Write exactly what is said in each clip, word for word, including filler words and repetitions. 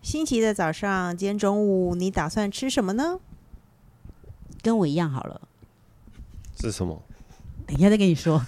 星期的早上，今天中午你打算吃什么呢？ 跟我一样好了。 是什么？ 等一下再跟你说。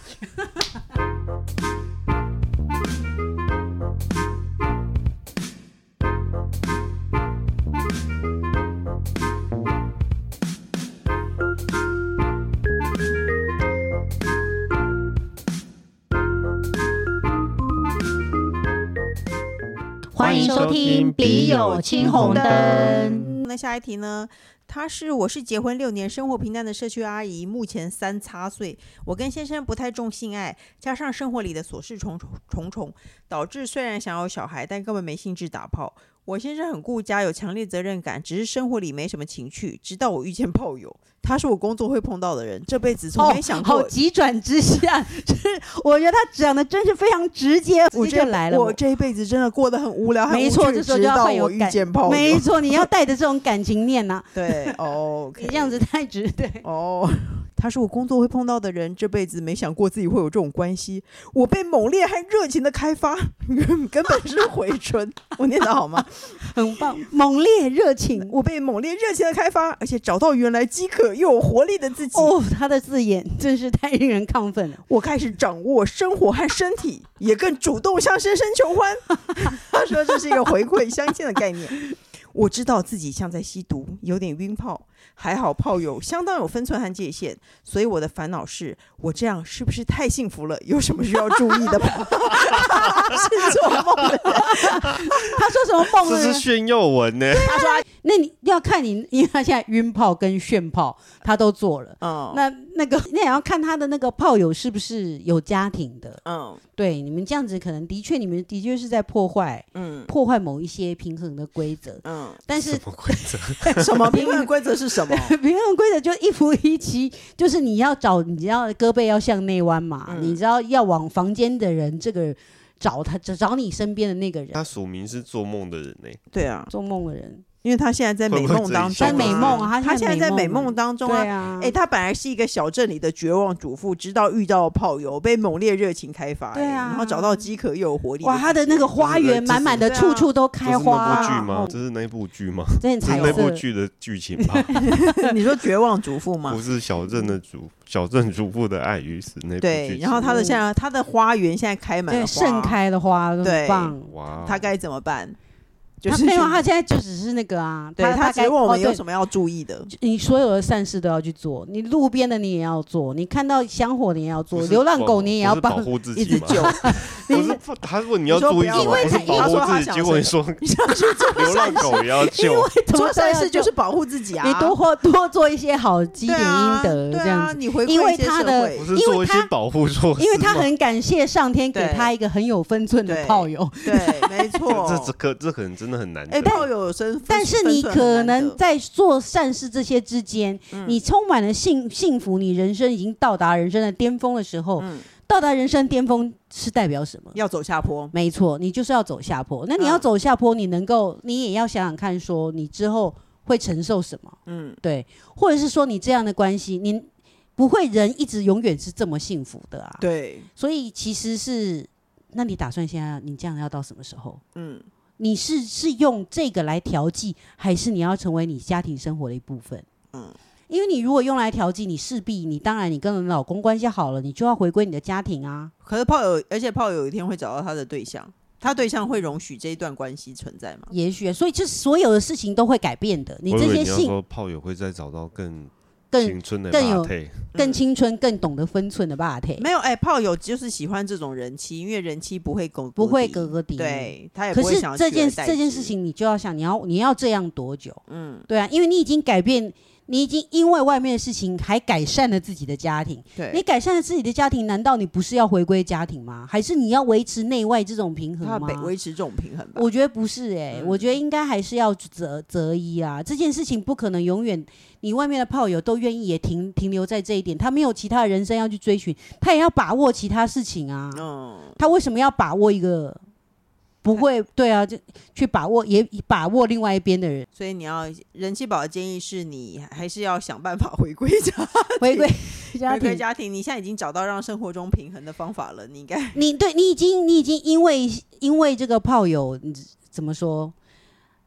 欢迎收听《笔友青红灯》。 那下一题呢？她是我是结婚六年，生活平淡的社区阿姨，目前三叉岁。我跟先生不太重性爱，加上生活里的琐事重重重重，导致虽然想要小孩，但根本没兴致打炮。我先生很顾家，有强烈责任感，只是生活里没什么情趣。直到我遇见炮友，他是我工作会碰到的人，这辈子从没想过。 哦、好急转直下，就是我觉得他讲的真是非常直接，直接就来了。 我这一辈子真的过得很无聊， 没错，这时候就要很有感。没错，你要带着这种感情念呐、啊。 对，哦， okay 你这样子太直，对， 哦。他是我工作会碰到的人，这辈子没想过自己会有这种关系。我被猛烈和热情的开发，根本是回春。我念得好吗？ 很棒，猛烈热情。 我被猛烈热情的开发，而且找到原来饥渴又有活力的自己。 哦，他的字眼真是太令人亢奋了。 我开始掌握生活和身体，也更主动向先生求欢。他说这是一个回馈相亲的概念。我知道自己像在吸毒，有点晕炮，还好炮友相当有分寸和界限，所以我的烦恼是我这样是不是太幸福了？有什么需要注意的吗？是做梦的人。 他说什么梦呢？ 这是炫耀文呢。 他说、啊、那你要看你，因为他现在晕炮跟炫炮他都做了，嗯，那那个那也要看他的那个炮友是不是有家庭的，嗯，对，你们这样子可能的确你们的确是在破坏，嗯，破坏某一些平衡的规则，嗯。但是什么规则？ 什么平衡规则是什么？ 平衡规则就一夫一妻，就是你要找，你知道胳膊要向内弯嘛，嗯、你知道要往房间的人这个找他，找你身边的那个人。 他署名是做梦的人呢、欸。 对啊， 做梦的人。 因为他现在在美梦当中、啊， 在美梦啊， 他现在在美梦当中啊。对啊，哎、欸，他本来是一个小镇里的绝望主妇，直到遇到炮友，被猛烈热情开发、欸，对啊，然后找到饥渴又有活力。 哇，他的那个花园满满的，处处都开花。 这是那部剧吗？这是那部剧吗？ 这是那部剧的剧情吧？ 你说绝望主妇吗？ 不是小镇的主小镇主妇的爱与死那部剧。 对，然后他的现在他的花园现在开满了花， 盛开的花， 对， 棒。 哇，他该怎么办？ 就是没有，他现在就只是那个啊， 对，他只问我们有什么要注意的、哦。 你所有的善事都要去做，你路边的你也要做，你看到香火你也要做，流浪狗你也要帮， 保护自己， 一直救。 不是他问你要注意什么？不是保护自己，结果你说流浪狗也要救。 做善事就是保护自己啊！ 你多或多做一些好积点阴德，这样子。 你回馈一些社会， 不是做一些保护措施， 因为他很感谢上天给他一个很有分寸的炮友。 对，没错。 这这可这可能真的很难得。 哎，炮友有身， 但是你可能在做善事这些之间，你充满了幸幸福，你人生已经到达人生的巅峰的时候。到达人生巅峰是代表什么？ 要走下坡。 没错，你就是要走下坡。那你要走下坡，你能够，你也要想想看，说你之后会承受什么？嗯，对，或者是说你这样的关系，你不会人一直永远是这么幸福的啊。 对， 所以其实是，那你打算现在你这样要到什么时候？嗯，你是是用这个来调剂，还是你要成为你家庭生活的一部分？嗯。因为你如果用来调剂，你势必你当然你跟你老公关系好了，你就要回归你的家庭啊。 可是炮友，而且炮友有一天会找到他的对象，他对象会容许这一段关系存在吗？ 也许，所以这所有的事情都会改变的。你这些性， 你要说炮友会再找到更更青春的更有更青春、更懂得分寸的霸体。 没有，哎、欸，炮友就是喜欢这种人妻，因为人妻不会狗不会格格敌， 对他也不会想要取而代之。 可是这件这件事情，你就要想，你要你要这样多久？嗯，对啊，因为你已经改变。你已经因为外面的事情还改善了自己的家庭，对，你改善了自己的家庭，难道你不是要回归家庭吗？还是你要维持内外这种平衡吗？ 他维持这种平衡吧？ 我觉得不是哎、欸嗯，我觉得应该还是要择择一啊。这件事情不可能永远，你外面的炮友都愿意也停停留在这一点，他没有其他的人生要去追寻，他也要把握其他事情啊。嗯，他为什么要把握一个？不会，对啊，就去把握，也把握另外一边的人。 所以你要人气宝的建议是你还是要想办法回归家庭， 回归家庭， 回归家庭。你现在已经找到让生活中平衡的方法了，你应该， 你对你已经你已经因为因为这个炮友怎么说？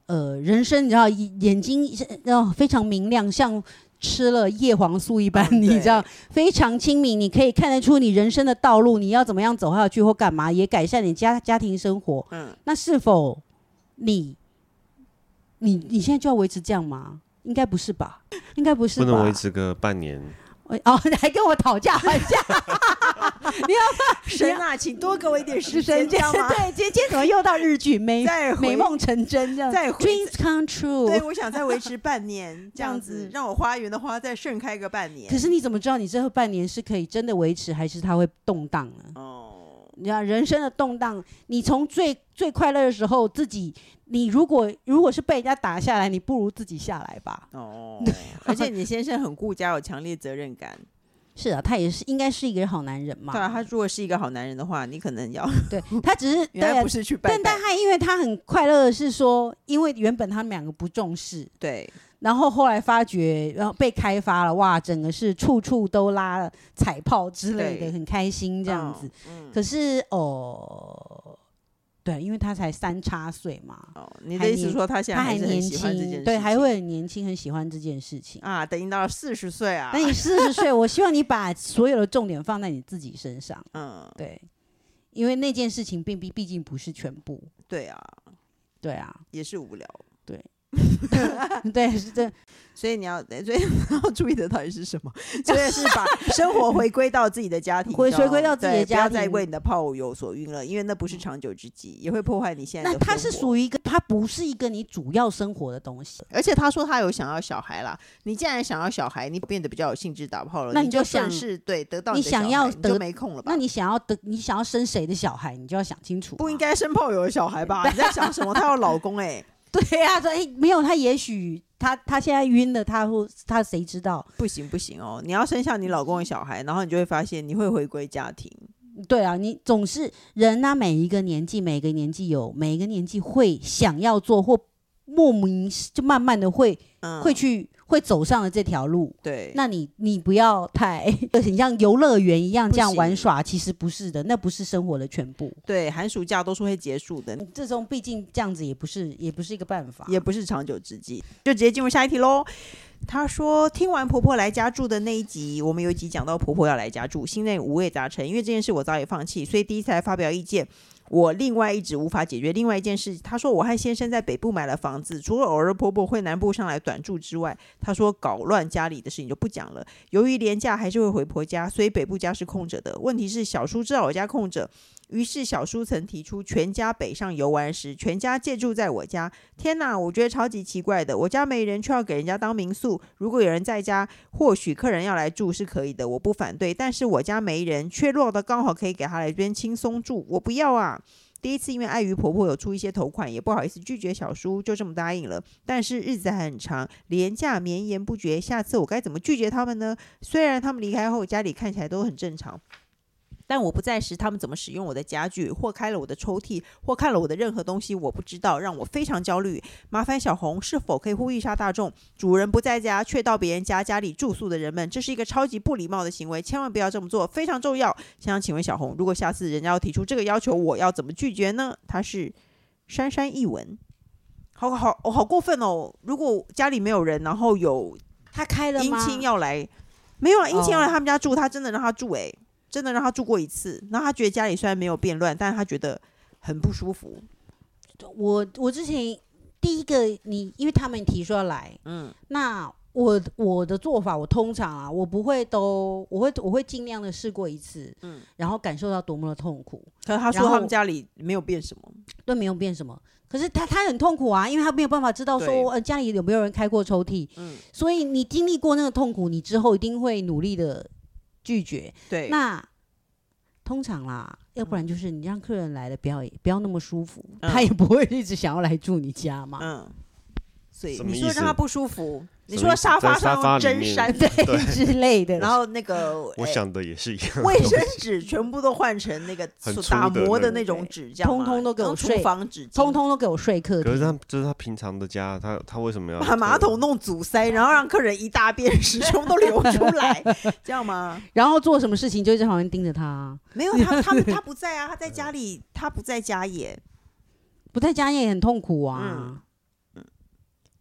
呃人生，你知道眼睛呃非常明亮，像吃了叶黄素一般，嗯、你知道非常清明，你可以看得出你人生的道路，你要怎么样走下去或干嘛，也改善你家家庭生活。嗯，那是否你你你现在就要维持这样吗？应该不是吧？应该不是吧？ 不能维持个半年。 哦，你还跟我讨价还价？你要神啊，请多给我一点时间，这样吗？ 对，今天怎么又到日剧美美梦成真这样？ 再 Dreams come true。 对，我想再维持半年，这样子让我花园的花再盛开个半年。 可是你怎么知道你这后半年是可以真的维持，还是它会动荡呢？哦，你看人生的动荡，你从最最快乐的时候自己。你如果如果是被人家打下来，你不如自己下来吧。哦， 而且你先生很顾家，有强烈责任感。 是啊，他也是应该是一个好男人嘛。 对啊，他如果是一个好男人的话，你可能要对他只是原来不是去拜拜， 但但他因为他很快乐的是说，因为原本他们两个不重视， 对， 然后后来发觉，然后被开发了，哇，整个是处处都拉了彩炮之类的，很开心这样子。嗯嗯、可是哦。对，因为他才三叉岁嘛。哦， 你的意思说他现在还是很喜欢这件事情？ 对，还会很年轻，很喜欢这件事情啊。等你到了四十岁啊， 等你四十岁，我希望你把所有的重点放在你自己身上。嗯，对，因为那件事情并毕毕竟不是全部。 对啊， 对啊， 也是无聊。 对。对，是这， 所以你要，所以你要注意的到底是什么？所以是把生活回归到自己的家庭， 回回归到自己的家庭， 不要再为你的炮友所晕了，因为那不是长久之计，也会破坏你现在的。 那它是属于一个，它不是一个你主要生活的东西。 而且他说他有想要小孩啦，你既然想要小孩，你变得比较有兴致打炮了， 那你就想是对得到你想要得，你就没空了吧？ 那你想要得，你想要生谁的小孩，你就要想清楚。 不应该生炮友的小孩吧？你在想什么？他有老公哎、欸。 对呀、啊，说哎，没有他，也许他他现在晕了，他或他谁知道？ 不行不行哦，你要生下你老公的小孩，然后你就会发现你会回归家庭。 对啊，你总是人啊，每一个年纪，每个年纪有每一个年纪会想要做或莫名就慢慢的会、嗯、会去会走上了这条路。 对， 那你你不要太很像游乐园一样这样玩耍，其实不是的，那不是生活的全部。 对，寒暑假都是会结束的， 这种毕竟这样子也不是也不是一个办法， 也不是长久之计。就直接进入下一题咯。他说听完婆婆来家住的那一集，我们有一集讲到婆婆要来家住，心内五味杂陈，因为这件事我早已放弃，所以第一次来发表意见。我另外一直无法解决另外一件事，他说我和先生在北部买了房子，除了偶尔婆婆会南部上来短住之外，他说搞乱家里的事情就不讲了。由于连假还是会回婆家，所以北部家是空着的。问题是小叔知道我家空着，于是小叔曾提出全家北上游玩时，全家借住在我家。天哪，我觉得超级奇怪的，我家没人却要给人家当民宿。如果有人在家，或许客人要来住是可以的，我不反对，但是我家没人，却落得刚好可以给他来这边轻松住，我不要啊。第一次因为碍于婆婆有出一些头款，也不好意思拒绝小叔，就这么答应了。但是日子还很长，连假绵延不绝，下次我该怎么拒绝他们呢？虽然他们离开后家里看起来都很正常，但我不在时，他们怎么使用我的家具，或开了我的抽屉，或看了我的任何东西，我不知道，让我非常焦虑。麻烦小红是否可以呼吁一下大众，主人不在家却到别人家家里住宿的人们，这是一个超级不礼貌的行为，千万不要这么做，非常重要。想请问小红，如果下次人家要提出这个要求，我要怎么拒绝呢？他是珊珊一文，好好、哦、好过分哦！如果家里没有人，然后有他开了吗？ 姻亲要来，没有啊？姻亲要来他们家住，他真的让他住哎、欸。真的让他住过一次，然后他觉得家里虽然没有变乱，但是他觉得很不舒服。 我我之前第一个你，因为他们提说要来，嗯，那我我的做法，我通常啊，我不会都，我会我会尽量的试过一次，嗯，然后感受到多么的痛苦。 可是他说他们家里没有变什么， 对，没有变什么。可是他他很痛苦啊，因为他没有办法知道说、呃、家里有没有人开过抽屉，嗯，所以你经历过那个痛苦，你之后一定会努力的拒绝。 对， 那通常啦，要不然就是你让客人来了不要不要那么舒服、嗯，他也不会一直想要来住你家嘛。嗯， 所以你说让他不舒服，你说沙发上用针山对之类的， 然后那个我想的也是一样， 卫生纸全部都换成那个打磨的那种纸，这样通通都给我睡， 厨房纸通通都给我睡客厅。 可是他这是他平常的家，他他为什么要把马桶弄阻塞，然后让客人一大便屎全部都流出来，这样吗？ 然后做什么事情就在旁边盯着他。 没有他他他不在啊，他在家里，他不在家也不在家也很痛苦啊。嗯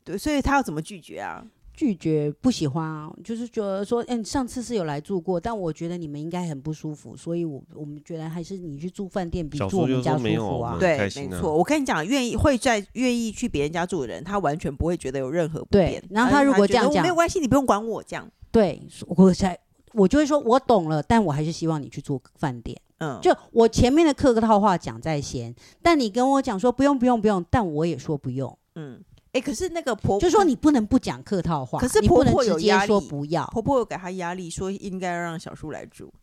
对，所以他要怎么拒绝啊？ 拒绝不喜欢啊，就是觉得说，嗯、欸，上次是有来住过，但我觉得你们应该很不舒服，所以我我们觉得还是你去住饭店比住我们家舒服啊。 对，没错，我跟你讲，愿意会在愿意去别人家住的人，他完全不会觉得有任何不便。 对，然后他如果这样讲， 没有关系，你不用管我这样。 对，我才我就会说，我懂了，但我还是希望你去住饭店。嗯，就我前面的客套话讲在先，但你跟我讲说不用不用不用，但我也说不用。嗯。 哎、欸，可是那个婆婆就说你不能不讲客套话， 可是婆婆有压力， 你不能直接说不要。 婆婆有给她压力，说应该要让小叔来住。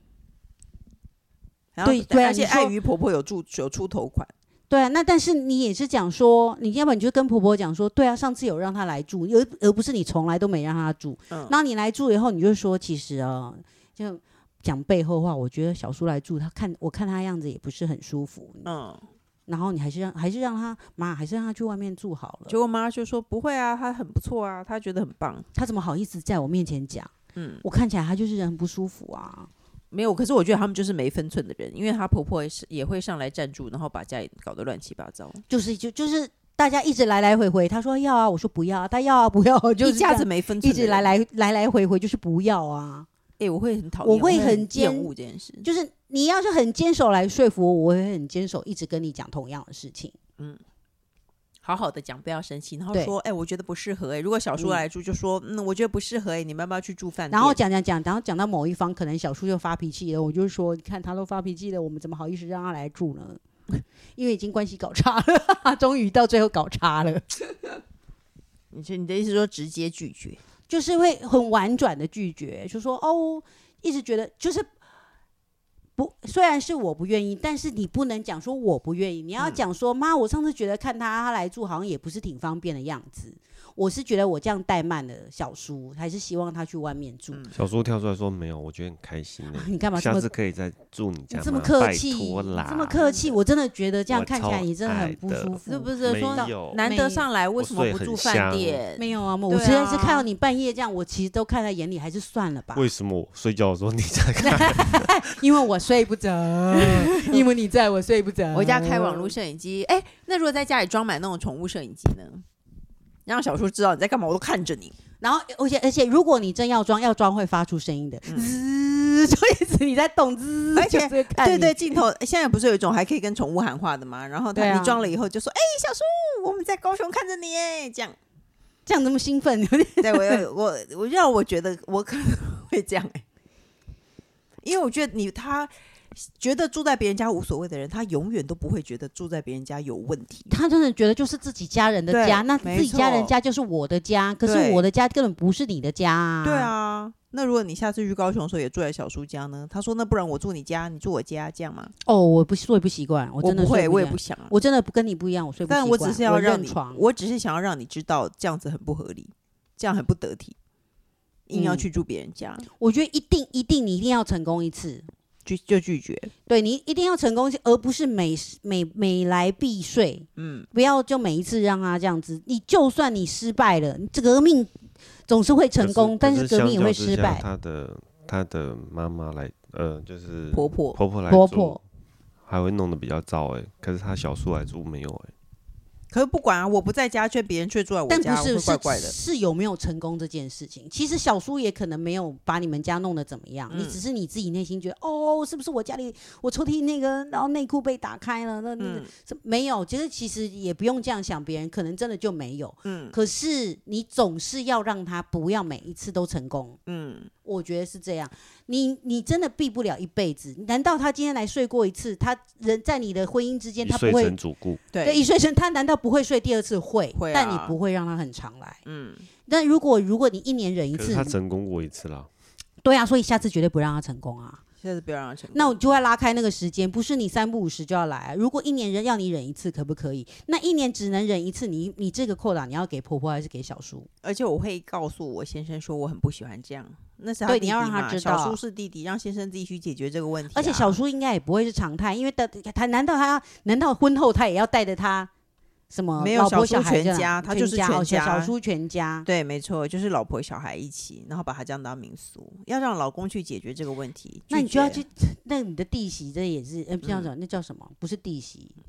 然后对对、啊， 而且碍于婆婆有住有出头款。 对啊，那但是你也是讲说，你要不然你就跟婆婆讲说，对啊，上次有让她来住，而而不是你从来都没让她住。嗯，那你来住以后，你就说其实啊，就讲背后话，我觉得小叔来住，他看我看他样子也不是很舒服。嗯。然后你还是让还是让他妈还是让他去外面住好了。 结果妈就说不会啊，他很不错啊，他觉得很棒。 他怎么好意思在我面前讲？嗯，我看起来他就是人很不舒服啊。 没有，可是我觉得他们就是没分寸的人，因为她婆婆也会上来站住，然后把家里搞得乱七八糟。 就是就就是大家一直来来回回，他说要啊，我说不要啊，他要啊不要，就是一下子没分寸， 一直来来来来回回就是不要啊。 哎、欸，我会很讨厌， 我会很厌恶这件事。 就是你要是很坚守来说服我，我会很坚守，一直跟你讲同样的事情。嗯， 好好的讲，不要生气，然后说，哎、欸，我觉得不适合、欸。哎，如果小叔来住，就说，嗯，我觉得不适合、欸。哎，你们要不要去住饭店？ 然后讲讲讲，然后讲到某一方，可能小叔就发脾气了。我就说，你看他都发脾气了，我们怎么好意思让他来住呢？因为已经关系搞差了，终于到最后搞差了。 你你的意思说直接拒绝？ 就是会很婉转的拒绝，就说哦，一直觉得就是不，虽然是我不愿意，但是你不能讲说我不愿意，你要讲说妈、嗯，我上次觉得看他他来住好像也不是挺方便的样子。我是觉得我这样怠慢了小叔，还是希望他去外面住。 嗯、小叔跳出来说没有，我觉得很开心、欸啊、 你干嘛？ 下次可以再住你家吗？ 你这么客气， 拜托啦， 这么客气，我真的觉得这样看起来你真的很不舒服。 是不是说难得上来为什么不住饭店？ 没有啊，我实在是看到你半夜这样，我其实都看在眼里，还是算了吧。 为什么我睡觉的时候你在看？ 因为我睡不着，因为你在我睡不着。 我家开网络摄影机，哎、欸，那如果在家里装满那种宠物摄影机呢？让小叔知道你在干嘛，我都看着你。 然后，而且而且，如果你真要装，要装会发出声音的，滋、嗯，就一直你在动，滋， 而且对对，镜头现在不是有一种还可以跟宠物喊话的吗？然后他、啊、你装了以后就说：“哎、欸，小叔，我们在高雄看着你。”哎，这样这样这么兴奋， 对我我我让我觉得我可能会这样哎、欸，因为我觉得你他。觉得住在别人家无所谓的人，他永远都不会觉得住在别人家有问题。 他真的觉得就是自己家人的家，那自己家人家就是我的家，可是我的家根本不是你的家啊。 对啊，那如果你下次去高雄的时候也住在小叔家呢？他说那不然我住你家，你住我家，这样吗？ 哦，我不睡不习惯，我真的我不会，我也不想、啊， 我真的跟你不一样，我睡不习惯。 但我只是要让你， 我, 我只是想要让你知道这样子很不合理，这样很不得体，硬要去住别人家、嗯。 我觉得一定一定你一定要成功一次。 就, 就拒绝， 对你一定要成功，而不是每每每来必睡。嗯，不要就每一次让他这样子。你就算你失败了，这革命总是会成功，但是革命也会失败。 他的他的妈妈来，呃，就是婆婆婆婆来婆婆还会弄得比较糟哎、欸，可是他小叔来住没有哎、欸。 可是不管啊，我不在家，却别人却住在我家， 但不是我会怪怪的。 是是有没有成功这件事情？其实小叔也可能没有把你们家弄得怎么样，嗯、你只是你自己内心觉得，哦，是不是我家里我抽屉那个，然后内裤被打开了，那、嗯、没有。其实其实也不用这样想，别人可能真的就没有。嗯。可是你总是要让他不要每一次都成功。嗯。我觉得是这样，你你真的避不了一辈子。难道他今天来睡过一次，他人在你的婚姻之间，他不会一睡成主顾？ 对，对，一睡成他难道不会睡第二次？会， 会啊、 但你不会让他很常来。嗯，但如果如果你一年忍一次，可是他成功过一次啦。 对啊，所以下次绝对不让他成功啊。 下次不要让他成功， 那我就会拉开那个时间，不是你三不五时就要来、啊。如果一年忍要你忍一次，可不可以？那一年只能忍一次，你你这个扣打你要给婆婆还是给小叔？ 而且我会告诉我先生说我很不喜欢这样，那是他弟弟嘛， 对，你要让他知道， 小叔是弟弟，让先生自己去解决这个问题、啊。 而且小叔应该也不会是常态，因为他难道他难道婚后他也要带着他？什么没有老婆小孩全家，他就是全家， 小叔全家， 对，没错，就是老婆小孩一起，然后把他这样当民宿，要让老公去解决这个问题。 那你就要去，那你的弟媳这也是，呃，叫什么？那叫什么？不是弟媳，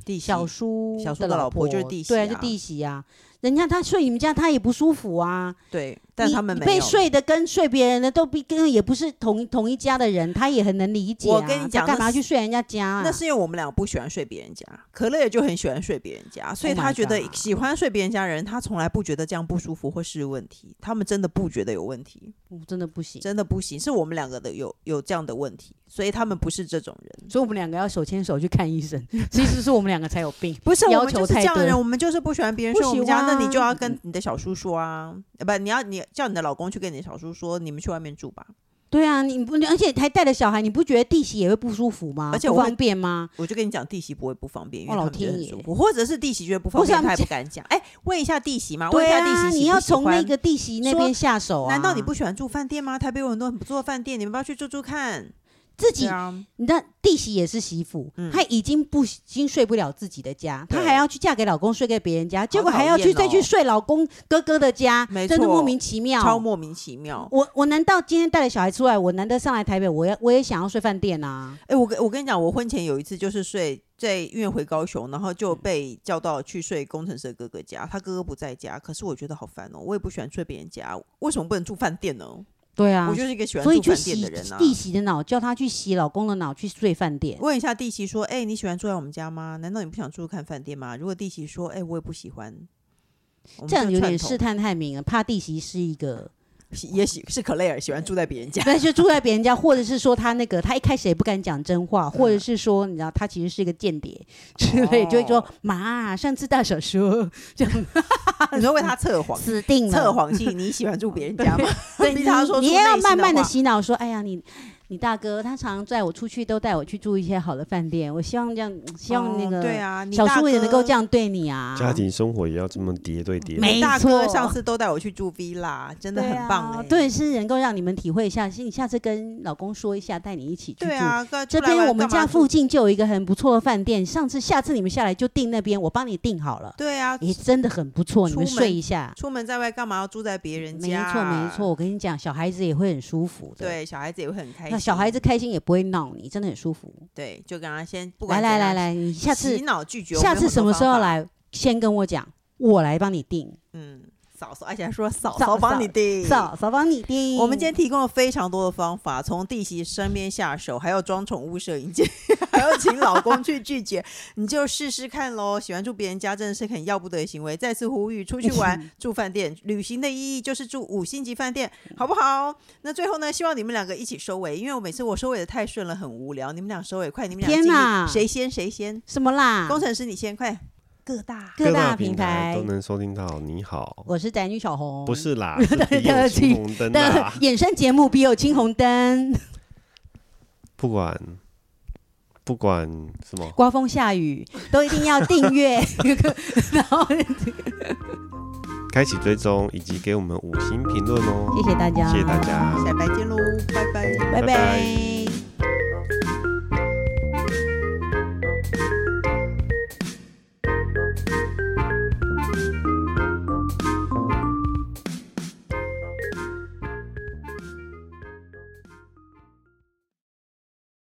弟小叔小叔的老婆就是弟媳、啊， 对啊，就弟媳啊。人家他睡你们家，他也不舒服啊。 对，但他们没有被睡的跟睡别人的都比跟也不是同同一家的人，他也很能理解、啊。 我跟你讲， 干嘛去睡人家家、啊？ 那是因为我们两个不喜欢睡别人家，可乐也就很喜欢睡别人家，所以他觉得喜欢睡别人家的人，他从来不觉得这样不舒服或是问题，他们真的不觉得有问题， 嗯、真的不行， 真的不行，是我们两个的有有这样的问题，所以他们不是这种人， 所以我们两个要手牵手去看医生。其实是我们两个才有病， 不是要求太多。 我们就是这样的人，我们就是不喜欢别人睡我们家， 啊、 那你就要跟你的小叔说啊，不，你要你叫你的老公去跟你的小叔说，你们去外面住吧。 对啊，你不，而且还带着小孩，你不觉得弟媳也会不舒服吗？ 而且不方便吗？ 我就跟你讲，弟媳不会不方便，因为他们觉得很舒服，或者是弟媳觉得不方便，他也不敢讲。哎，问一下弟媳嘛，问一下弟媳喜不喜欢， 你要从那个弟媳那边下手啊。 难道你不喜欢住饭店吗？台北有很多很不错的饭店，你们不要去住住看。 自己，啊、你的弟媳也是媳妇，嗯、她已经不已经睡不了自己的家，她还要去嫁给老公睡给别人家，结果还要去、哦、再去睡老公哥哥的家，真的莫名其妙， 超莫名其妙。 我我难道今天带了小孩出来，我难得上来台北，我要我也想要睡饭店啊？ 哎、欸，我我跟你讲，我婚前有一次就是睡在因为回高雄，然后就被叫到去睡工程师的哥哥家，他哥哥不在家，可是我觉得好烦哦，我也不喜欢睡别人家，为什么不能住饭店呢？ 对啊， 我就是一个喜欢住饭店的人啊。 所以去洗弟媳的脑，叫他去洗老公的脑，去睡饭店。 问一下弟媳说：“哎、欸，你喜欢住在我们家吗？难道你不想住看饭店吗？”如果弟媳说：“哎、欸，我也不喜欢。” 这样有点试探太明了，怕弟媳是一个。 也许是可雷尔喜欢住在别人家， 对，就住在别人家，或者是说他那个他一开始也不敢讲真话，或者是说你知道他其实是一个间谍之类，就会说妈，上次大嫂说这样， 你说为他测谎， 死定了， 测谎器，你喜欢住别人家吗？ 对， 逼他说你也要慢慢的洗脑说，哎呀你。你大哥他常常载我出去，都带我去住一些好的饭店。我希望这样，希望那个对啊， 小叔也能够这样对你啊。 家庭生活也要这么叠对叠。 没大哥上次都带我去住 villa， 真的很棒、欸。 对，是能够让你们体会一下。你下次跟老公说一下，带你一起去住。 对啊， 这边我们家附近就有一个很不错的饭店。上次下次你们下来就订那边，我帮你订好了。 对啊， 也真的很不错，你们睡一下。 出门在外干嘛要住在别人家？ 没错没错，我跟你讲，小孩子也会很舒服的。 对，小孩子也会很开心。 那小孩子开心也不会闹你，真的很舒服。 对，就跟他先不管来来来来，你下次洗脑拒绝， 下次什么时候来，先跟我讲，我来帮你订。 嗯。嫂嫂，而且还说嫂嫂帮你订， 嫂嫂帮你订。 我们今天提供了非常多的方法，从弟媳身边下手，还有装宠物摄影机，还有请老公去拒绝，你就试试看咯。喜欢住别人家真的是很要不得的行为。再次呼吁，出去玩住饭店，旅行的意义就是住五星级饭店，好不好？那最后呢，希望你们两个一起收尾，因为我每次我收尾的太顺了，很无聊。你们俩收尾快，你们俩天哪， 谁先谁先？ 什么啦？ 工程师你先快。各大各大平台都能收听到。你好， 我是宅女小红， 不是啦，是笔友青红灯啦。 衍生节目笔友青红灯， 不管不管什么， 刮风下雨都一定要订阅，然后开启追踪以及给我们五星评论哦。 谢谢大家， 谢谢大家， 下礼拜见喽，拜拜， 拜拜。